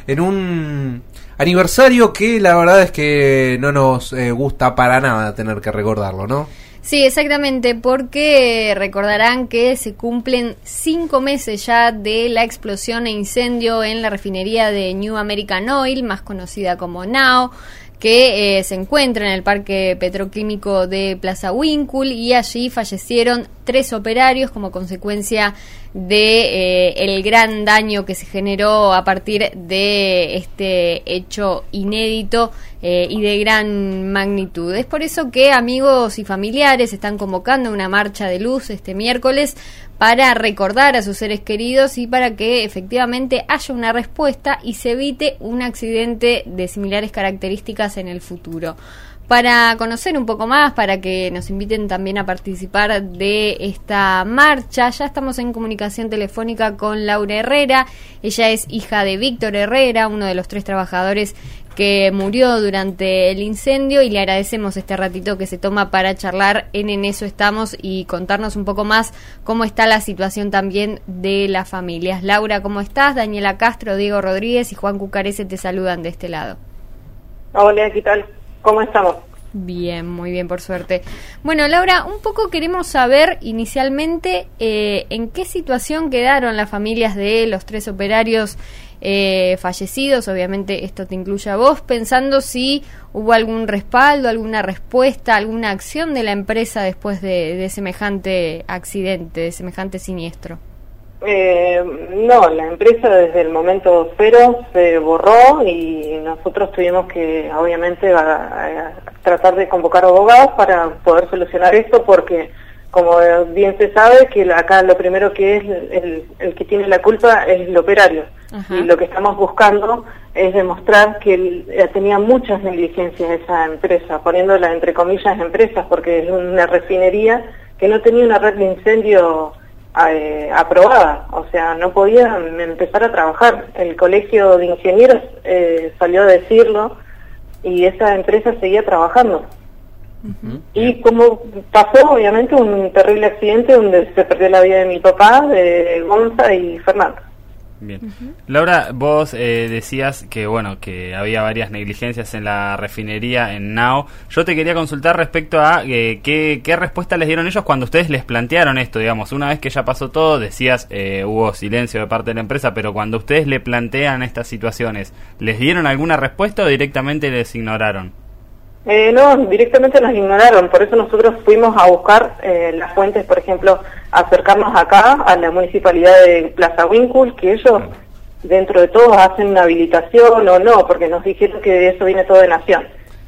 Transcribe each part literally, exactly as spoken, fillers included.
en un aniversario que la verdad es que no nos eh, gusta para nada tener que recordarlo, ¿no? Sí, exactamente, porque recordarán que se cumplen cinco meses ya de la explosión e incendio en la refinería de New American Oil, más conocida como Now, que eh, se encuentra en el parque petroquímico de Plaza Winkle, y allí fallecieron tres operarios como consecuencia de eh, el gran daño que se generó a partir de este hecho inédito eh, y de gran magnitud. Es por eso que amigos y familiares están convocando una marcha de luz este miércoles para recordar a sus seres queridos y para que efectivamente haya una respuesta y se evite un accidente de similares características en el futuro. Para conocer un poco más, para que nos inviten también a participar de esta marcha, ya estamos en comunicación telefónica con Laura Herrera. Ella es hija de Víctor Herrera, uno de los tres trabajadores que murió durante el incendio, y le agradecemos este ratito que se toma para charlar en En Eso Estamos y contarnos un poco más cómo está la situación también de las familias. Laura, ¿cómo estás? Daniela Castro, Diego Rodríguez y Juan Cucarese te saludan de este lado. Hola, ¿qué tal? ¿Cómo estamos? Bien, muy bien, por suerte. Bueno, Laura, un poco queremos saber inicialmente eh, en qué situación quedaron las familias de los tres operarios eh, fallecidos. Obviamente esto te incluye a vos, pensando si hubo algún respaldo, alguna respuesta, alguna acción de la empresa después de, de semejante accidente, de semejante siniestro. Eh, no, la empresa desde el momento cero se borró y nosotros tuvimos que, obviamente, a, a tratar de convocar abogados para poder solucionar esto, porque, como bien se sabe, que acá lo primero que es el, el que tiene la culpa es el operario. Ajá. Y lo que estamos buscando es demostrar que el, tenía muchas negligencias esa empresa, poniéndola entre comillas empresas, porque es una refinería que no tenía una red de incendio Eh, aprobada, o sea, no podían empezar a trabajar. El colegio de ingenieros eh, salió a decirlo y esa empresa seguía trabajando. Uh-huh. Y como pasó, obviamente, un terrible accidente donde se perdió la vida de mi papá, de Gonza y Fernando. Bien. Uh-huh. Laura, vos eh, decías que bueno que había varias negligencias en la refinería en Now. Yo te quería consultar respecto a eh, qué, qué respuesta les dieron ellos cuando ustedes les plantearon esto, digamos, una vez que ya pasó todo, decías, eh, hubo silencio de parte de la empresa, pero cuando ustedes le plantean estas situaciones, ¿les dieron alguna respuesta o directamente les ignoraron? Eh, no, directamente nos ignoraron, por eso nosotros fuimos a buscar eh, las fuentes, por ejemplo, acercarnos acá a la municipalidad de Plaza Winkle, que ellos dentro de todo hacen una habilitación o no, porque nos dijeron que eso viene todo de Nación.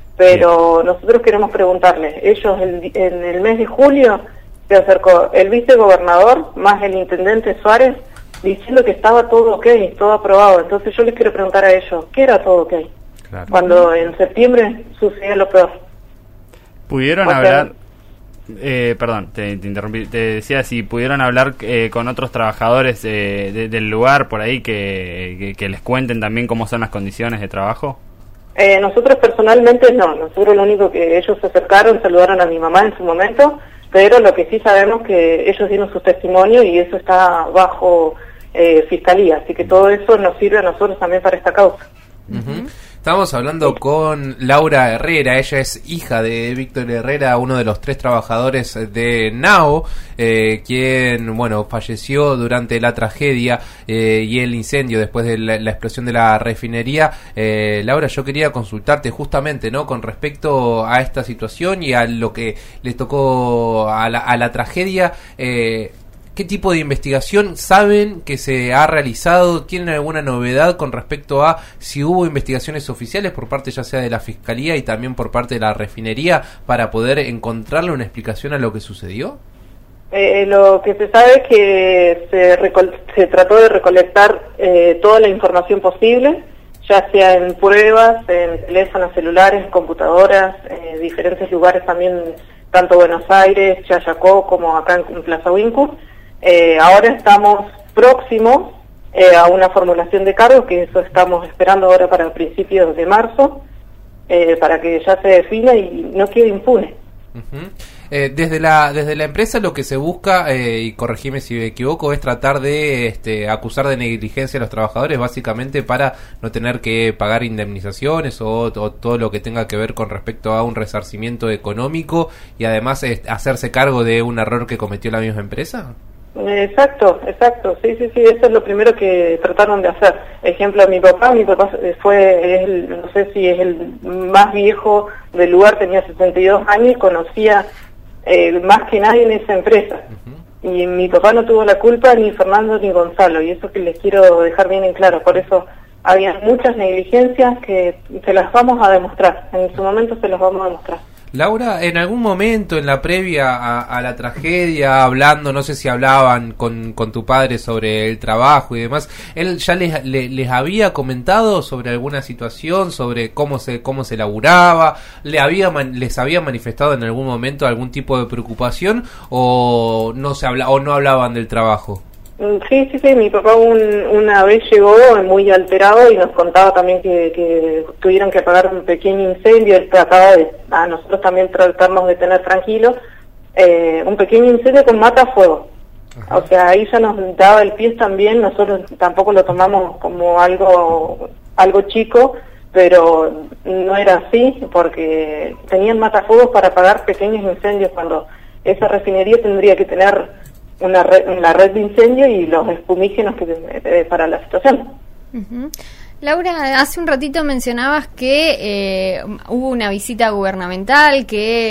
Pero nosotros queremos preguntarles, ellos el, en el mes de julio se acercó el vicegobernador más el intendente Suárez diciendo que estaba todo ok, todo aprobado. Entonces yo les quiero preguntar a ellos, ¿qué era todo ok? Claro. Cuando en septiembre sucedió lo peor. ¿Pudieron o hablar? Eh, perdón, te, te interrumpí. Te decía si pudieron hablar eh, con otros trabajadores eh, de, del lugar por ahí que, que, que les cuenten también cómo son las condiciones de trabajo. Eh, nosotros personalmente no. Nosotros lo único que ellos se acercaron, saludaron a mi mamá en su momento, pero lo que sí sabemos que ellos dieron sus testimonios y eso está bajo eh, fiscalía. Así que todo eso nos sirve a nosotros también para esta causa. Uh-huh. Estamos hablando con Laura Herrera, ella es hija de Víctor Herrera, uno de los tres trabajadores de Now, eh, quien, bueno, falleció durante la tragedia eh, y el incendio después de la, la explosión de la refinería. Eh, Laura, yo quería consultarte justamente, ¿no?, con respecto a esta situación y a lo que les tocó a la, a la tragedia. Eh, ¿Qué tipo de investigación saben que se ha realizado? ¿Tienen alguna novedad con respecto a si hubo investigaciones oficiales por parte ya sea de la Fiscalía y también por parte de la refinería para poder encontrarle una explicación a lo que sucedió? Eh, lo que se sabe es que se, recol- se trató de recolectar eh, toda la información posible, ya sea en pruebas, en teléfonos celulares, computadoras, eh, diferentes lugares también, tanto Buenos Aires, Chayacó, como acá en, en Plaza Winkle. Eh, ahora estamos próximos eh, a una formulación de cargos, que eso estamos esperando ahora para principios de marzo, eh, para que ya se defina y no quede impune. Uh-huh. Eh, desde la desde la empresa lo que se busca, eh, y corregime si me equivoco, es tratar de este, acusar de negligencia a los trabajadores, básicamente para no tener que pagar indemnizaciones o, o todo lo que tenga que ver con respecto a un resarcimiento económico y además eh, hacerse cargo de un error que cometió la misma empresa. Exacto, exacto, sí, sí, sí, eso es lo primero que trataron de hacer. Ejemplo, mi papá, mi papá fue, es el, no sé si es el más viejo del lugar, tenía sesenta y dos años y conocía eh, más que nadie en esa empresa. Uh-huh. Y mi papá no tuvo la culpa, ni Fernando ni Gonzalo, y eso que les quiero dejar bien en claro. Por eso había muchas negligencias que se las vamos a demostrar, en su momento se las vamos a demostrar. Laura, en algún momento en la previa a, a la tragedia, hablando, no sé si hablaban con, con tu padre sobre el trabajo y demás, ¿él ya les, les, les había comentado sobre alguna situación, sobre cómo se cómo se laburaba? ¿Le había les había manifestado en algún momento algún tipo de preocupación o no se habla o no hablaban del trabajo? Sí, sí, sí, mi papá un, una vez llegó muy alterado y nos contaba también que, que tuvieron que apagar un pequeño incendio. Él trataba de, a nosotros también tratarnos de tener tranquilos, eh, un pequeño incendio con matafuego. O sea, ahí ya nos daba el pie también, nosotros tampoco lo tomamos como algo, algo chico, pero no era así, porque tenían matafuegos para apagar pequeños incendios cuando esa refinería tendría que tener una red, una red de incendio y los espumígenos que, eh, para la situación. Uh-huh. Laura, hace un ratito mencionabas que eh, hubo una visita gubernamental,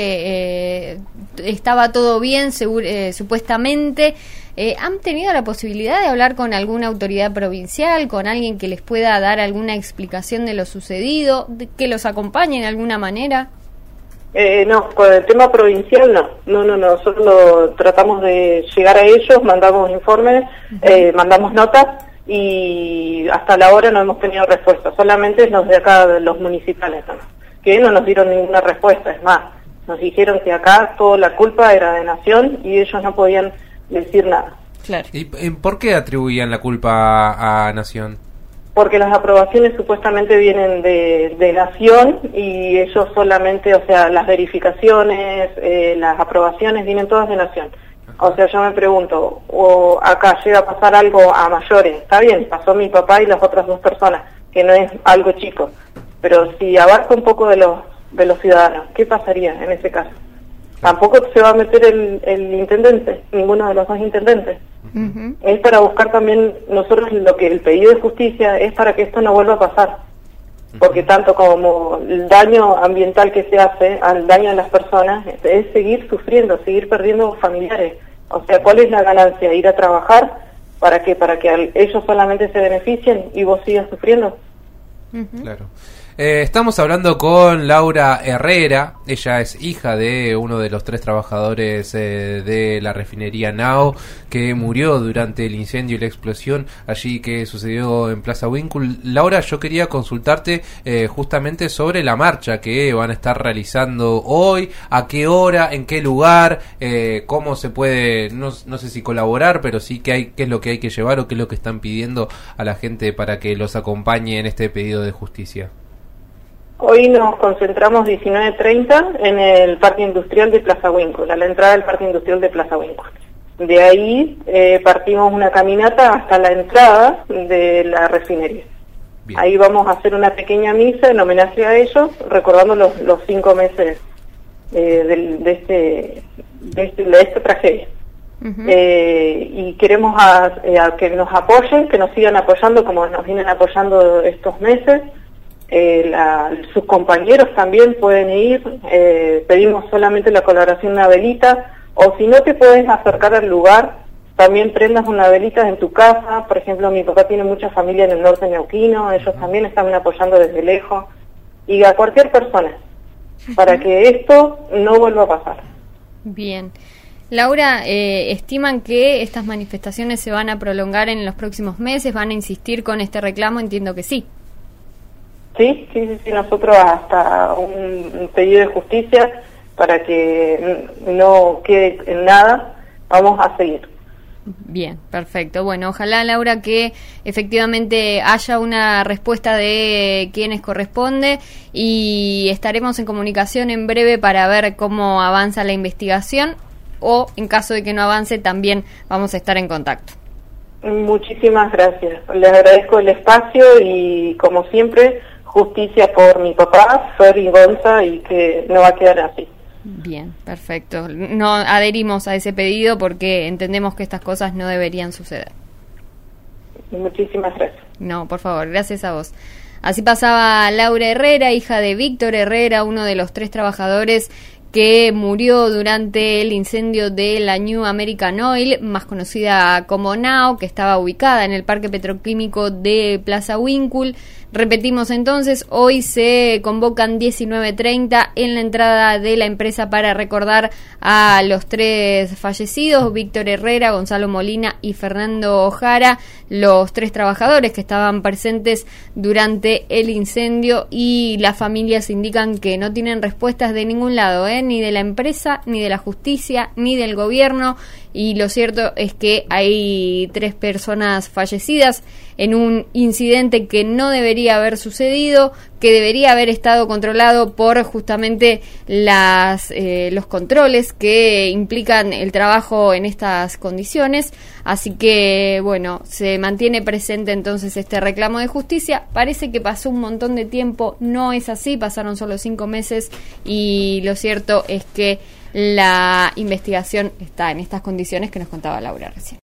que eh, estaba todo bien, seguro, eh, supuestamente. Eh, ¿Han tenido la posibilidad de hablar con alguna autoridad provincial, con alguien que les pueda dar alguna explicación de lo sucedido, de, que los acompañe de alguna manera? Eh, no, con el tema provincial no, no, no, no, nosotros lo tratamos de llegar a ellos, mandamos informes, uh-huh. eh, mandamos notas y hasta la hora no hemos tenido respuesta, solamente los de acá, los municipales, ¿no? Que no nos dieron ninguna respuesta, es más, nos dijeron que acá toda la culpa era de Nación y ellos no podían decir nada. Claro. ¿Y por qué atribuían la culpa a, a Nación? Porque las aprobaciones supuestamente vienen de, de Nación y ellos solamente, o sea, las verificaciones, eh, las aprobaciones vienen todas de Nación. O sea, yo me pregunto, o acá llega a pasar algo a mayores, está bien, pasó mi papá y las otras dos personas, que no es algo chico, pero si abarca un poco de los, de los ciudadanos, ¿qué pasaría en ese caso? Tampoco se va a meter el, el intendente, ninguno de los dos intendentes. Uh-huh. Es para buscar también, nosotros lo que el pedido de justicia es para que esto no vuelva a pasar, porque tanto como el daño ambiental que se hace, al daño a las personas, es seguir sufriendo, seguir perdiendo familiares. O sea, ¿cuál es la ganancia? Ir a trabajar, ¿para qué? Para que ellos solamente se beneficien y vos sigas sufriendo. Uh-huh. Claro. Eh, estamos hablando con Laura Herrera, ella es hija de uno de los tres trabajadores eh, de la refinería Nao, que murió durante el incendio y la explosión allí que sucedió en Plaza Winkle. Laura, yo quería consultarte eh, justamente sobre la marcha que van a estar realizando hoy, a qué hora, en qué lugar, eh, cómo se puede, no, no sé si colaborar, pero sí que hay, qué es lo que hay que llevar o qué es lo que están pidiendo a la gente para que los acompañe en este pedido de justicia. Hoy nos concentramos diecinueve treinta en el Parque Industrial de Plaza Winkle, a la entrada del Parque Industrial de Plaza Winkle. De ahí eh, partimos una caminata hasta la entrada de la refinería. Bien. Ahí vamos a hacer una pequeña misa en homenaje a ellos, recordando los, los cinco meses eh, de, de, este, de, este, de esta tragedia. Uh-huh. Eh, y queremos a, a que nos apoyen, que nos sigan apoyando como nos vienen apoyando estos meses. Eh, la, sus compañeros también pueden ir, eh, pedimos solamente la colaboración de una velita, o si no te puedes acercar al lugar, también prendas una velita en tu casa. Por ejemplo, mi papá tiene mucha familia en el norte neuquino, ellos también están apoyando desde lejos, y a cualquier persona, para que esto no vuelva a pasar. Bien. Laura, eh, ¿estiman que estas manifestaciones se van a prolongar en los próximos meses? ¿Van a insistir con este reclamo? Entiendo que sí. Sí, sí, sí, sí, nosotros hasta un pedido de justicia para que no quede en nada, vamos a seguir. Bien, perfecto. Bueno, ojalá, Laura, que efectivamente haya una respuesta de quienes corresponde y estaremos en comunicación en breve para ver cómo avanza la investigación o, en caso de que no avance, también vamos a estar en contacto. Muchísimas gracias. Les agradezco el espacio y, como siempre, justicia por mi papá, Fer y Gonza, y que no va a quedar así. Bien, perfecto. No adherimos a ese pedido porque entendemos que estas cosas no deberían suceder. Muchísimas gracias. No, por favor, gracias a vos. Así pasaba Laura Herrera, hija de Víctor Herrera, uno de los tres trabajadores que murió durante el incendio de la New American Oil, más conocida como Now, que estaba ubicada en el parque petroquímico de Plaza Winkle. Repetimos entonces, hoy se convocan diecinueve treinta en la entrada de la empresa para recordar a los tres fallecidos, Víctor Herrera, Gonzalo Molina y Fernando Ojara, los tres trabajadores que estaban presentes durante el incendio, y las familias indican que no tienen respuestas de ningún lado, ¿eh? Ni de la empresa, ni de la justicia, ni del gobierno, y lo cierto es que hay tres personas fallecidas en un incidente que no debería haber sucedido, que debería haber estado controlado por justamente las eh, los controles que implican el trabajo en estas condiciones. Así que, bueno, se mantiene presente entonces este reclamo de justicia. Parece que pasó un montón de tiempo, no es así, pasaron solo cinco meses y lo cierto es que la investigación está en estas condiciones que nos contaba Laura recién.